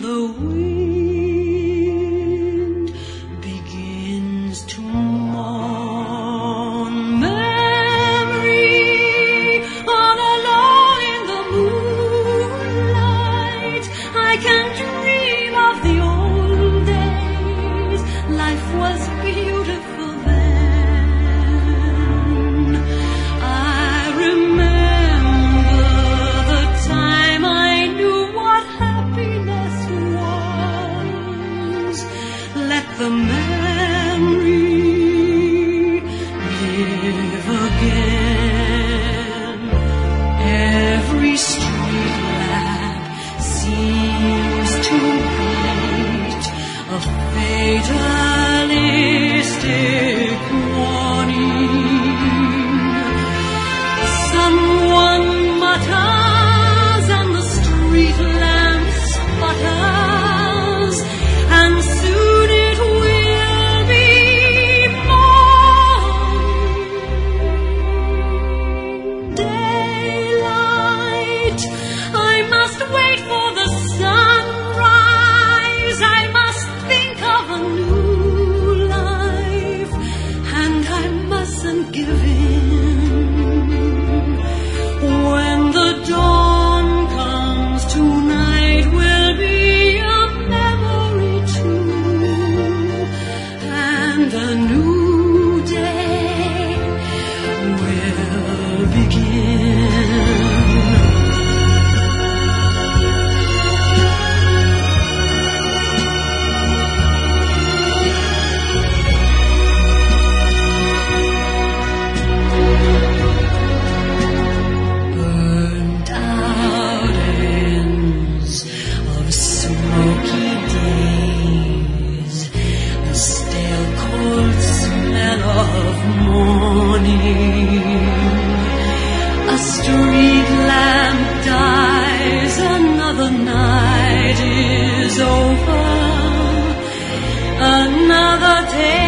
the wind begins to mourn. Memory, all alone in the moonlight, I can dream of the old days. Life was beautiful then. I remember the time I knew what happiness was. Let the memory live again. Every street lamp seems to beat a fatalistic warning. Someone mutters and the street lamp sputters, and soon it will be morning. Daylight, I must wait for the sunrise. I must think of a new life, and I mustn't give in. When the dawn comes, tonight will be a memory too, and a new day will begin. Burnt out ends of smoky days, the stale cold smell of morning. A street lamp dies, another night is over, another day